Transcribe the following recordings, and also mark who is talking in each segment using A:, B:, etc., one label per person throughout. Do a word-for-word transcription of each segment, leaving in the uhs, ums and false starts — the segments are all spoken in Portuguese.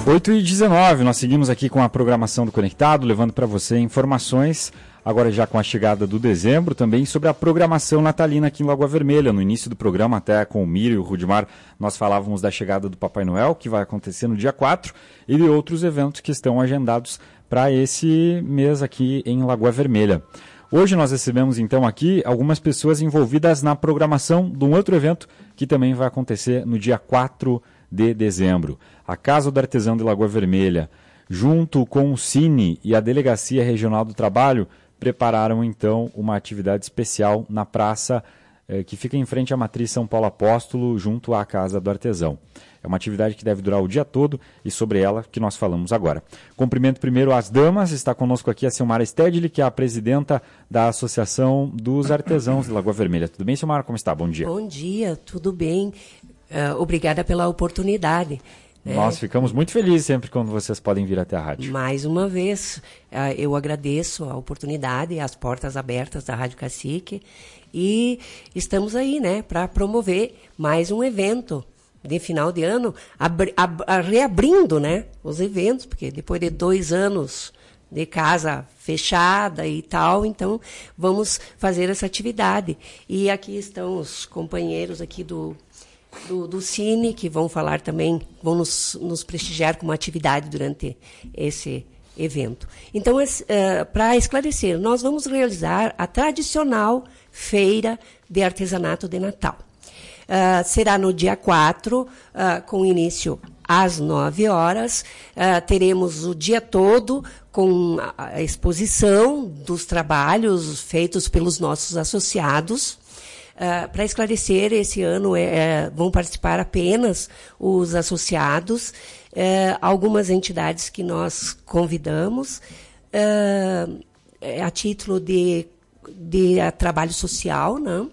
A: oito e dezenove, nós seguimos aqui com a programação do Conectado, levando para você informações, agora já com a chegada do dezembro, também sobre a programação natalina aqui em Lagoa Vermelha. No início do programa, até com o Mírio e o Rudimar, nós falávamos da chegada do Papai Noel, que vai acontecer no dia quatro, e de outros eventos que estão agendados para esse mês aqui em Lagoa Vermelha. Hoje nós recebemos então aqui algumas pessoas envolvidas na programação de um outro evento que também vai acontecer no dia quatro de dezembro. A Casa do Artesão de Lagoa Vermelha, junto com o Cine e a Delegacia Regional do Trabalho, prepararam então uma atividade especial na praça eh, que fica em frente à Matriz São Paulo Apóstolo, junto à Casa do Artesão. É uma atividade que deve durar o dia todo e sobre ela que nós falamos agora. Cumprimento primeiro as damas, está conosco aqui a Silmara Stedley, que é a presidenta da Associação dos Artesãos de Lagoa Vermelha. Tudo bem, Silmara? Como está? Bom dia.
B: Bom dia, tudo bem. Uh, obrigada pela oportunidade. Né?
A: Nós ficamos muito felizes sempre quando vocês podem vir até a rádio.
B: Mais uma vez, uh, eu agradeço a oportunidade, as portas abertas da Rádio Cacique, e estamos aí, né, para promover mais um evento de final de ano, abri, ab, reabrindo, né, os eventos, porque depois de dois anos de casa fechada e tal, então vamos fazer essa atividade. E aqui estão os companheiros aqui do Do, do Cine, que vão falar também, vão nos, nos prestigiar com uma atividade durante esse evento. Então, uh, para esclarecer, nós vamos realizar a tradicional Feira de Artesanato de Natal. Uh, será no dia quatro, uh, com início às nove horas. Uh, teremos o dia todo com a exposição dos trabalhos feitos pelos nossos associados. Uh, para esclarecer, esse ano é, é, vão participar apenas os associados, é, algumas entidades que nós convidamos, é, a título de, de a trabalho social, né?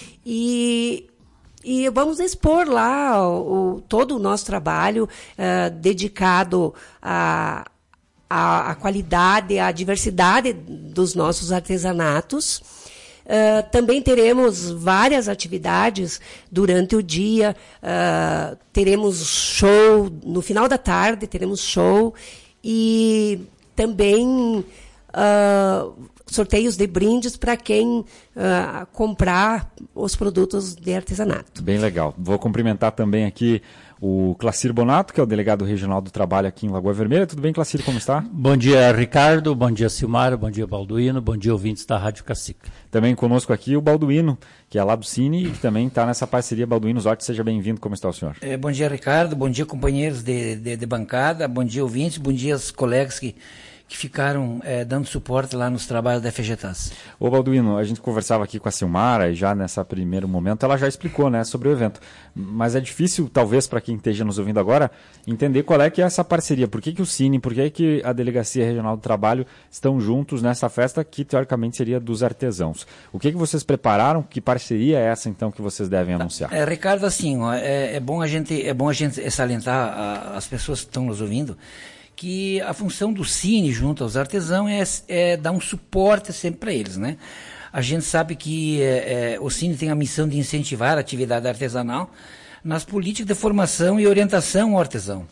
B: e, e vamos expor lá o, o, todo o nosso trabalho é, dedicado a, a, a qualidade, à diversidade dos nossos artesanatos. Uh, também teremos várias atividades durante o dia, uh, teremos show, no final da tarde teremos show e também uh, sorteios de brindes para quem uh, comprar os produtos de artesanato.
A: Bem legal. Vou cumprimentar também aqui o Clacir Bonato, que é o delegado regional do trabalho aqui em Lagoa Vermelha. Tudo bem, Clacir? Como está?
C: Bom dia, Ricardo. Bom dia, Silmara. Bom dia, Balduino. Bom dia, ouvintes da Rádio Cacique.
A: Também conosco aqui o Balduino, que é lá do Cine e que também está nessa parceria Balduino Zotti. Seja bem-vindo. Como está o senhor?
D: É, bom dia, Ricardo. Bom dia, companheiros de, de, de bancada. Bom dia, ouvintes. Bom dia, aos colegas que que ficaram é, dando suporte lá nos trabalhos da F G T A S.
A: Ô Balduino, a gente conversava aqui com a Silmara e já nessa primeiro momento ela já explicou, né, sobre o evento. Mas é difícil, talvez, para quem esteja nos ouvindo agora, entender qual é que é essa parceria. Por que, que o Cine, por que, que a Delegacia Regional do Trabalho estão juntos nessa festa que, teoricamente, seria dos artesãos? O que, que vocês prepararam? Que parceria é essa, então, que vocês devem anunciar?
D: É, Ricardo, assim, ó, é, é, bom a gente, é bom a gente salientar a, as pessoas que estão nos ouvindo que a função do Cine junto aos artesãos é, é dar um suporte sempre para eles, né? A gente sabe que é, é, o Cine tem a missão de incentivar a atividade artesanal nas políticas de formação e orientação ao artesão.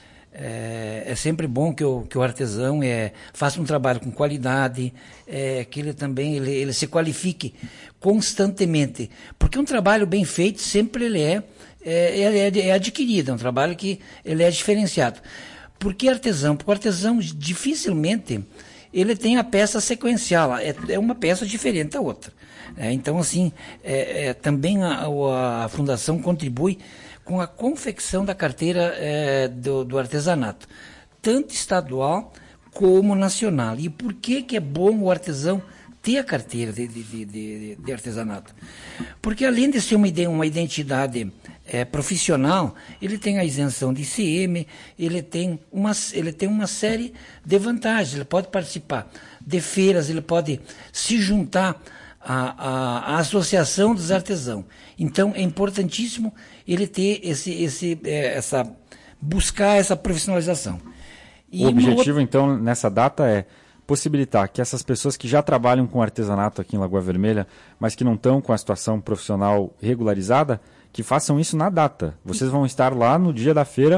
D: É, é sempre bom que o, que o artesão é, faça um trabalho com qualidade, é, que ele também ele, ele se qualifique constantemente, porque um trabalho bem feito sempre ele é, é, é, é adquirido, é um trabalho que ele é diferenciado. Por que artesão? Porque o artesão dificilmente ele tem a peça sequencial, é, é uma peça diferente da outra. É, então, assim, é, é, também a, a Fundação contribui com a confecção da carteira é, do, do artesanato, tanto estadual como nacional. E por que, que é bom o artesão ter a carteira de, de, de, de artesanato? Porque além de ser uma, uma identidade é, profissional, ele tem a isenção de I C M, ele tem, uma, ele tem uma série de vantagens, ele pode participar de feiras, ele pode se juntar à, à, à associação dos artesãos. Então é importantíssimo ele ter esse, esse, é, essa, buscar essa profissionalização.
A: E o objetivo, outra... então, nessa data é possibilitar que essas pessoas que já trabalham com artesanato aqui em Lagoa Vermelha, mas que não estão com a situação profissional regularizada, que façam isso na data. Vocês vão estar lá no dia da feira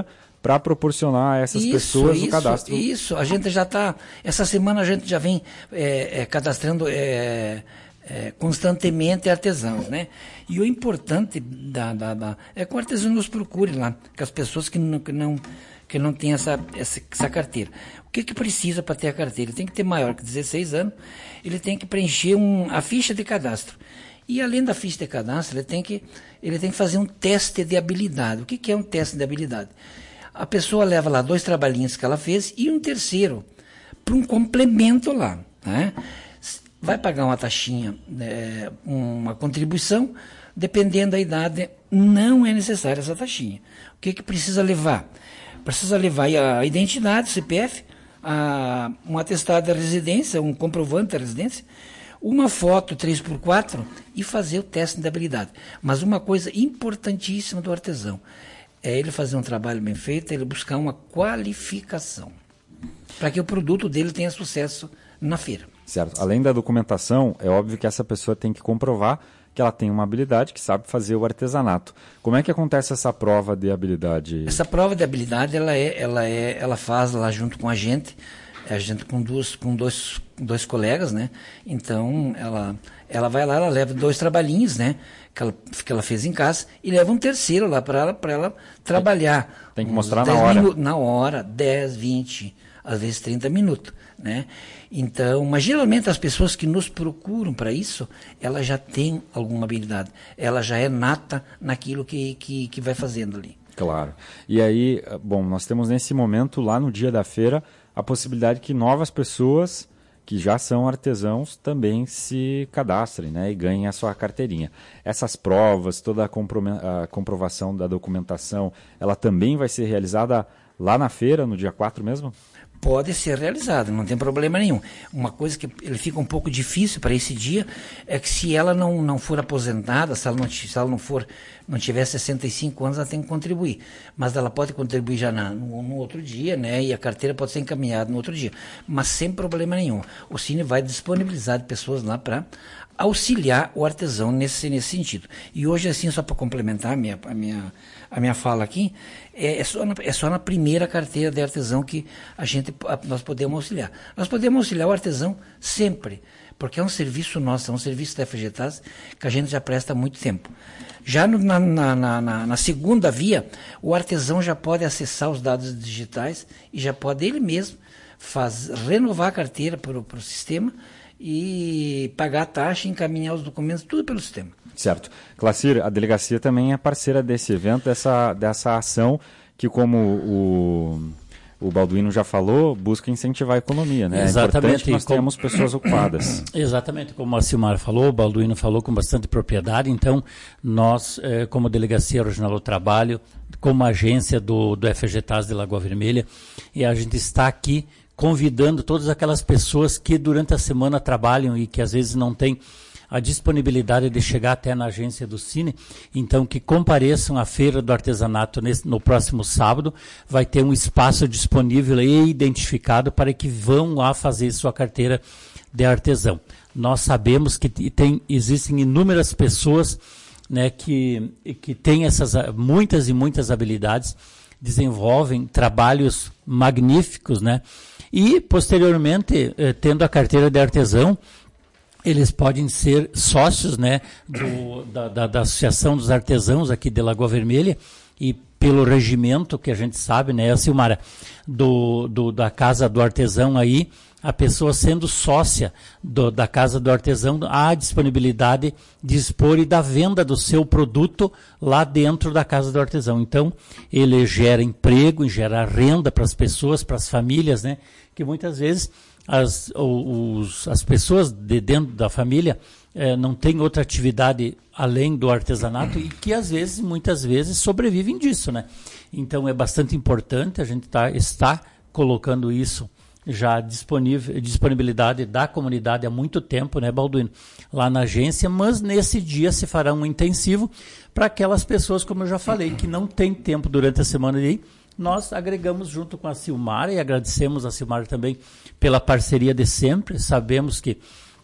A: para proporcionar a essas
D: isso,
A: pessoas
D: isso,
A: o cadastro.
D: Isso, a gente já está, essa semana a gente já vem é, é, cadastrando é, é, constantemente artesãos, né? E o importante da, da, da, é que o artesão nos procure lá, que as pessoas que não, que não, que não têm essa, essa, essa carteira. O que que precisa para ter a carteira? Ele tem que ter maior que dezesseis anos, ele tem que preencher um, a ficha de cadastro. E além da ficha de cadastro, ele tem que, ele tem que fazer um teste de habilidade. O que que é um teste de habilidade? A pessoa leva lá dois trabalhinhos que ela fez e um terceiro para um complemento lá, né? Vai pagar uma taxinha, é, uma contribuição, dependendo da idade, não é necessária essa taxinha. O que que precisa levar? Precisa levar a identidade, C P F, a, um atestado de residência, um comprovante da residência, uma foto três por quatro e fazer o teste de habilidade. Mas uma coisa importantíssima do artesão é ele fazer um trabalho bem feito, ele buscar uma qualificação, para que o produto dele tenha sucesso na feira.
A: Certo. Além da documentação, é óbvio que essa pessoa tem que comprovar que ela tem uma habilidade, que sabe fazer o artesanato. Como é que acontece essa prova de habilidade?
D: Essa prova de habilidade, ela, é, ela, é, ela faz lá junto com a gente, a gente com, duas, com dois, dois colegas, né? Então, ela, ela vai lá, ela leva dois trabalhinhos, né? Que ela, que ela fez em casa, e leva um terceiro lá para ela, para ela trabalhar.
A: Tem que mostrar na hora.
D: Minutos, na hora, dez, vinte, às vezes trinta minutos, né? Então, mas geralmente as pessoas que nos procuram para isso, ela já tem alguma habilidade, ela já é nata naquilo que, que, que vai fazendo ali.
A: Claro. E aí, bom, nós temos nesse momento, lá no dia da feira, a possibilidade que novas pessoas que já são artesãos também se cadastrem, né, e ganhem a sua carteirinha. Essas provas, toda a, compro- a comprovação da documentação, ela também vai ser realizada lá na feira, no dia quatro mesmo?
D: Pode ser realizado, não tem problema nenhum. Uma coisa que ele fica um pouco difícil para esse dia é que se ela não, não for aposentada, se ela não, se ela não for, não tiver sessenta e cinco anos, ela tem que contribuir. Mas ela pode contribuir já na, no, no outro dia, né? E a carteira pode ser encaminhada no outro dia. Mas sem problema nenhum. O Cine vai disponibilizar de pessoas lá para auxiliar o artesão nesse, nesse sentido. E hoje, assim, só para complementar a minha, a minha, a minha fala aqui, é, é, só na, é só na primeira carteira de artesão que a gente, a, nós podemos auxiliar. Nós podemos auxiliar o artesão sempre, porque é um serviço nosso, é um serviço da F G T A S que a gente já presta há muito tempo. Já no, na, na, na, na segunda via, o artesão já pode acessar os dados digitais e já pode ele mesmo faz, renovar a carteira para o sistema e pagar a taxa, encaminhar os documentos, tudo pelo sistema.
A: Certo. Clacir, a delegacia também é parceira desse evento, dessa, dessa ação que, como o, o Balduino já falou, busca incentivar a economia, né?
C: Exatamente.
A: É importante que nós
C: como...
A: tenhamos pessoas ocupadas.
C: Exatamente, como a Silmar falou, o Balduino falou com bastante propriedade, então nós, eh, como Delegacia Regional do Trabalho, como agência do, do F G T A S de Lagoa Vermelha, e a gente está aqui convidando todas aquelas pessoas que durante a semana trabalham e que às vezes não têm a disponibilidade de chegar até na agência do Cine, então que compareçam à Feira do Artesanato nesse, no próximo sábado, vai ter um espaço disponível e identificado para que vão lá fazer sua carteira de artesão. Nós sabemos que tem, existem inúmeras pessoas, né, que, que têm essas muitas e muitas habilidades, desenvolvem trabalhos magníficos, né? E, posteriormente, eh, tendo a carteira de artesão, eles podem ser sócios, né, do, da, da, da Associação dos Artesãos aqui de Lagoa Vermelha, e pelo regimento que a gente sabe, né, Silmara, do, do, da Casa do Artesão aí, a pessoa sendo sócia do, da Casa do Artesão, há a disponibilidade de expor e da venda do seu produto lá dentro da Casa do Artesão. Então, ele gera emprego, gera renda para as pessoas, para as famílias, né, que muitas vezes as, os, as pessoas de dentro da família eh, não têm outra atividade além do artesanato e que, às vezes, muitas vezes, sobrevivem disso, né? Então, é bastante importante, a gente tá, está colocando isso já disponível, disponibilidade da comunidade há muito tempo, né, Balduino, lá na agência, mas nesse dia se fará um intensivo para aquelas pessoas, como eu já falei, que não tem tempo durante a semana de ir. Nós agregamos junto com a Silmara e agradecemos a Silmara também pela parceria de sempre. Sabemos que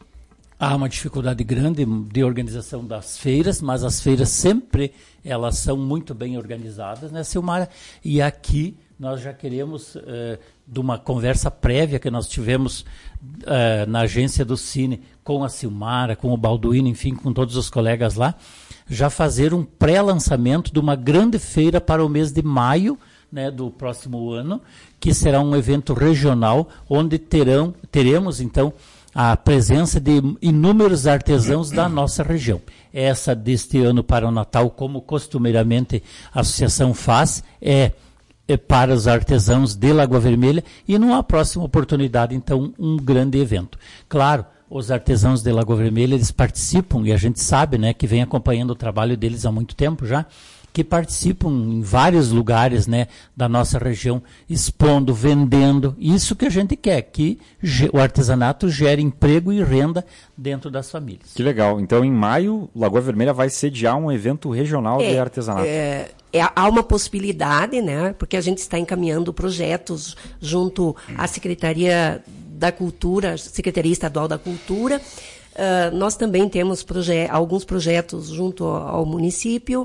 C: há uma dificuldade grande de organização das feiras, mas as feiras sempre elas são muito bem organizadas, né, Silmara? E aqui nós já queremos, uh, de uma conversa prévia que nós tivemos uh, na agência do Cine, com a Silmara, com o Balduino, enfim, com todos os colegas lá, já fazer um pré-lançamento de uma grande feira para o mês de maio, né, do próximo ano, que será um evento regional, onde terão, teremos, então, a presença de inúmeros artesãos da nossa região. Essa deste ano para o Natal, como costumeiramente a associação faz, é, é para os artesãos de Lagoa Vermelha, e numa próxima oportunidade, então, um grande evento. Claro, os artesãos de Lagoa Vermelha, eles participam, e a gente sabe, né, que vem acompanhando o trabalho deles há muito tempo já, que participam em vários lugares, né, da nossa região, expondo, vendendo. Isso que a gente quer, que o artesanato gere emprego e renda dentro das famílias.
A: Que legal. Então, em maio, Lagoa Vermelha vai sediar um evento regional
B: é,
A: de artesanato.
B: É, é, há uma possibilidade, né, porque a gente está encaminhando projetos junto à Secretaria da Cultura, Secretaria Estadual da Cultura. Uh, nós também temos proje- alguns projetos junto ao, ao município.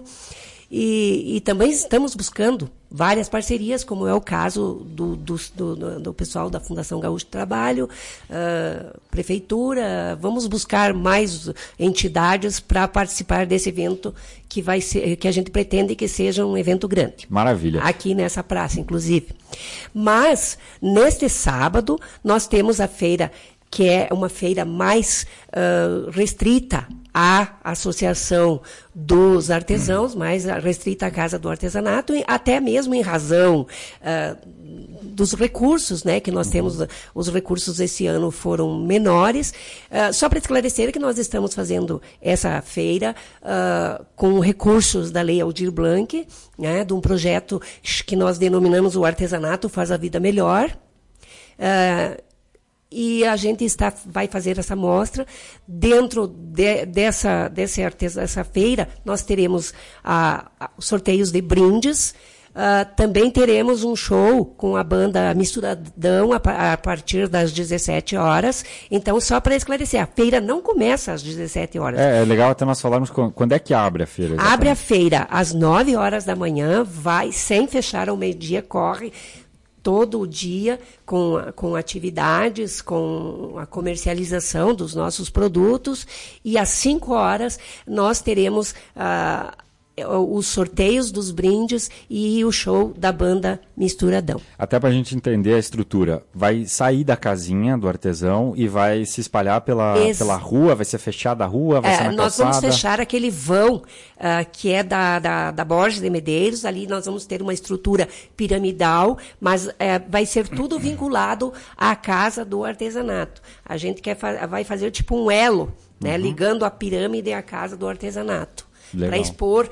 B: E, e também estamos buscando várias parcerias, como é o caso do, do, do, do pessoal da Fundação Gaúcho do Trabalho, uh, Prefeitura. Vamos buscar mais entidades para participar desse evento que, vai ser, que a gente pretende que seja um evento grande.
A: Maravilha.
B: Aqui nessa praça, inclusive. Mas, neste sábado, nós temos a feira, que é uma feira mais uh, restrita à Associação dos Artesãos, mais restrita à Casa do Artesanato, até mesmo em razão uh, dos recursos, né, que nós temos. Os recursos esse ano foram menores. Uh, só para esclarecer que nós estamos fazendo essa feira uh, com recursos da Lei Aldir Blanc, né, de um projeto que nós denominamos o Artesanato Faz a Vida Melhor. Uh, E a gente está, vai fazer essa mostra. Dentro de, dessa, dessa, dessa feira, nós teremos ah, sorteios de brindes. Ah, também teremos um show com a banda Misturadão a, a partir das dezessete horas. Então, só para esclarecer, a feira não começa às dezessete horas.
A: É, é legal até nós falarmos quando é que abre a feira. Exatamente.
B: Abre a feira às nove horas da manhã, vai sem fechar ao meio-dia, corre todo o dia com, com atividades, com a comercialização dos nossos produtos, e às cinco horas nós teremos ah, os sorteios dos brindes e o show da banda Misturadão.
A: Até para a gente entender a estrutura, vai sair da casinha do artesão e vai se espalhar pela, Ex- pela rua, vai ser fechada a rua, vai
B: é,
A: ser na
B: nós
A: calçada?
B: Vamos fechar aquele vão uh, que é da, da, da Borges de Medeiros. Ali nós vamos ter uma estrutura piramidal, mas uh, vai ser tudo vinculado à Casa do Artesanato. A gente quer fa- vai fazer tipo um elo, né, uhum. ligando a pirâmide à Casa do Artesanato. Para expor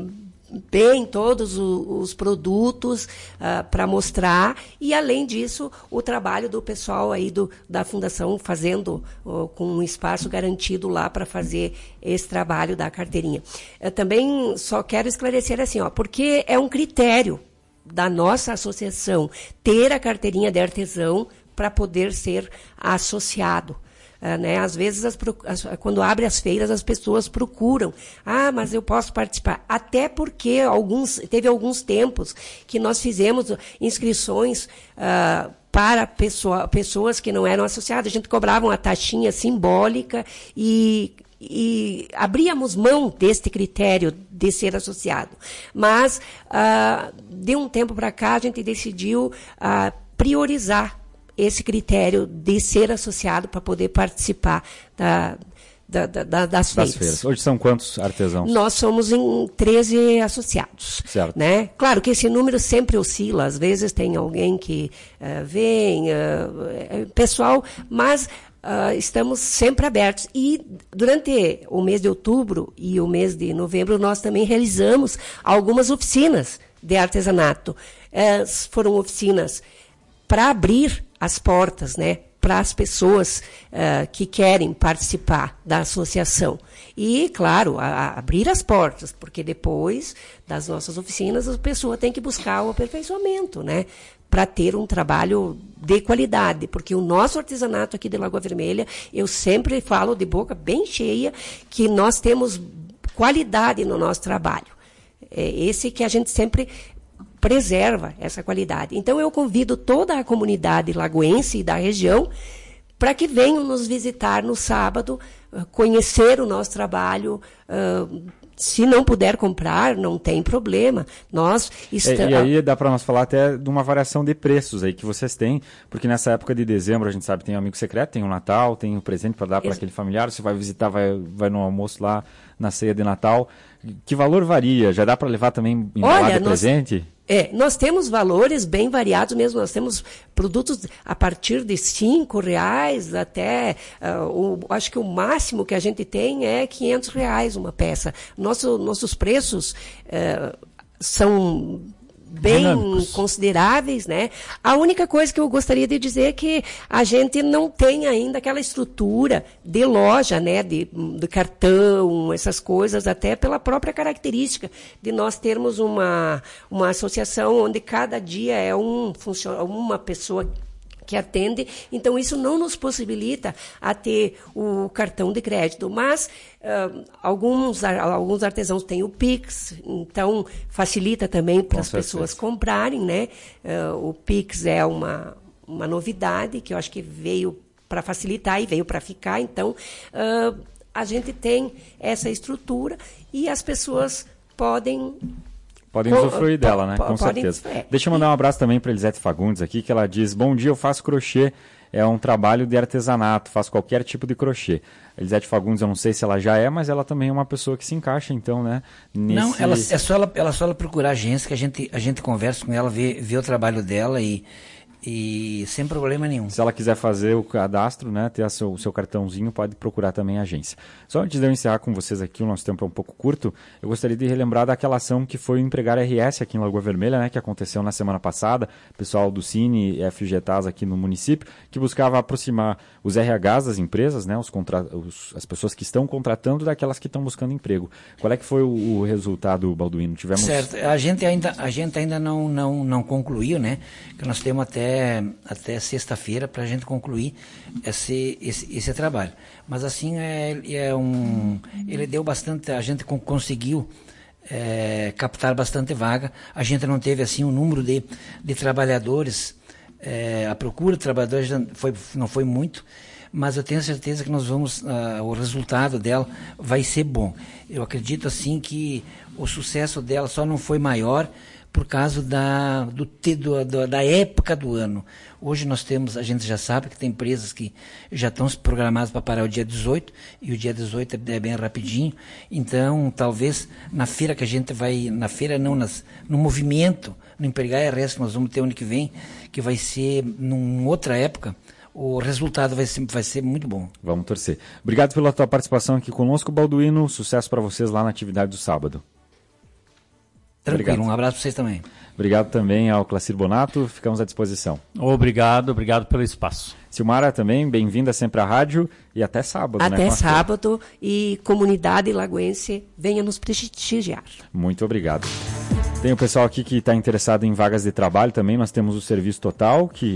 B: bem todos os, os produtos, uh, para mostrar, e além disso o trabalho do pessoal aí do, da Fundação fazendo uh, com um espaço garantido lá para fazer esse trabalho da carteirinha. Eu também só quero esclarecer assim, ó, porque é um critério da nossa associação ter a carteirinha de artesão para poder ser associado. Uh, né? Às vezes, as, as, quando abre as feiras, as pessoas procuram. Ah, mas eu posso participar. Até porque alguns, teve alguns tempos que nós fizemos inscrições uh, para pessoa, pessoas que não eram associadas. A gente cobrava uma taxinha simbólica e, e abríamos mão deste critério de ser associado. Mas, uh, de um tempo para cá, a gente decidiu uh, priorizar esse critério de ser associado para poder participar da, da, da, das feiras.
A: Das feiras. Hoje são quantos artesãos?
B: Nós somos em treze associados.
A: Certo.
B: Né? Claro que esse número sempre oscila. Às vezes tem alguém que uh, vem, uh, pessoal, mas uh, estamos sempre abertos. E durante o mês de outubro e o mês de novembro, nós também realizamos algumas oficinas de artesanato. Uh, foram oficinas para abrir as portas, né, para as pessoas uh, que querem participar da associação. E, claro, a, a abrir as portas, porque depois das nossas oficinas a pessoa tem que buscar o aperfeiçoamento, né, para ter um trabalho de qualidade, porque o nosso artesanato aqui de Lagoa Vermelha, eu sempre falo de boca bem cheia que nós temos qualidade no nosso trabalho. É esse que a gente sempre preserva essa qualidade. Então, eu convido toda a comunidade lagoense e da região para que venham nos visitar no sábado, conhecer o nosso trabalho. Uh, se não puder comprar, não tem problema. Nós estamos...
A: E, e aí dá para nós falar até de uma variação de preços aí que vocês têm, porque nessa época de dezembro a gente sabe tem um amigo secreto, tem o Natal, tem um presente para dar para aquele familiar, você vai visitar, vai, vai no almoço lá na ceia de Natal. Que valor varia? Já dá para levar também embalado de nós... presente?
B: É, nós temos valores bem variados mesmo, nós temos produtos a partir de cinco reais até, uh, o, acho que o máximo que a gente tem é quinhentos reais uma peça. Nosso, nossos preços uh, são bem dinâmicos, consideráveis, né? A única coisa que eu gostaria de dizer é que a gente não tem ainda aquela estrutura de loja, né? De, de cartão, essas coisas, até pela própria característica de nós termos uma, uma associação onde cada dia é um, uma pessoa que atende, então isso não nos possibilita a ter o cartão de crédito, mas uh, alguns, alguns artesãos têm o Pix, então facilita também para as pessoas comprarem, né? Uh, o Pix é uma, uma novidade que eu acho que veio para facilitar e veio para ficar, então uh, a gente tem essa estrutura e as pessoas podem...
A: Podem usufruir dela, né? Com
B: podem,
A: certeza.
B: É.
A: Deixa eu mandar um abraço também para Elisete Fagundes aqui, que ela diz, bom dia, eu faço crochê, é um trabalho de artesanato, faço qualquer tipo de crochê. Elisete Fagundes, eu não sei se ela já é, mas ela também é uma pessoa que se encaixa, então, né? Nesse...
D: Não, ela, é só ela, ela só ela procurar a agência, que a gente, a gente conversa com ela, vê, vê o trabalho dela e... E sem problema nenhum.
A: Se ela quiser fazer o cadastro, né, ter o seu, seu cartãozinho, pode procurar também a agência. Só antes de eu encerrar com vocês aqui, o nosso tempo é um pouco curto, eu gostaria de relembrar daquela ação que foi o Empregar R S aqui em Lagoa Vermelha, né, que aconteceu na semana passada, pessoal do Cine e F G T A S aqui no município, que buscava aproximar os R Hs das empresas, né, os contra... os, as pessoas que estão contratando daquelas que estão buscando emprego. Qual é que foi o, o resultado, Balduino? Tivemos...
D: Certo, a gente ainda, a gente ainda não, não, não concluiu, né, que nós temos até até sexta-feira para a gente concluir esse, esse, esse trabalho. Mas assim, é, é um, ele deu bastante, a gente conseguiu é, captar bastante vaga, a gente não teve assim um número de, de trabalhadores, é, a procura de trabalhadores foi, não foi muito, mas eu tenho certeza que nós vamos, uh, o resultado dela vai ser bom. Eu acredito assim que o sucesso dela só não foi maior por causa da, do, do, da época do ano. Hoje nós temos, a gente já sabe que tem empresas que já estão programadas para parar o dia dezoito, e o dia dezoito é bem rapidinho, então talvez na feira que a gente vai, na feira não, nas, no movimento, no Empregar R S que nós vamos ter ano que vem, que vai ser numa outra época, o resultado vai ser, vai ser muito bom.
A: Vamos torcer. Obrigado pela tua participação aqui conosco, Balduino, sucesso para vocês lá na atividade do sábado.
D: Tranquilo,
A: obrigado.
D: Um abraço para vocês também.
A: Obrigado também ao Clacir Bonato, ficamos à disposição.
C: Obrigado, obrigado pelo espaço.
A: Silmara também, bem-vinda sempre à rádio e até sábado.
B: Até
A: né,
B: sábado e comunidade lagoense venha nos prestigiar.
A: Muito obrigado. Tem o pessoal aqui que está interessado em vagas de trabalho também, nós temos o Serviço Total, que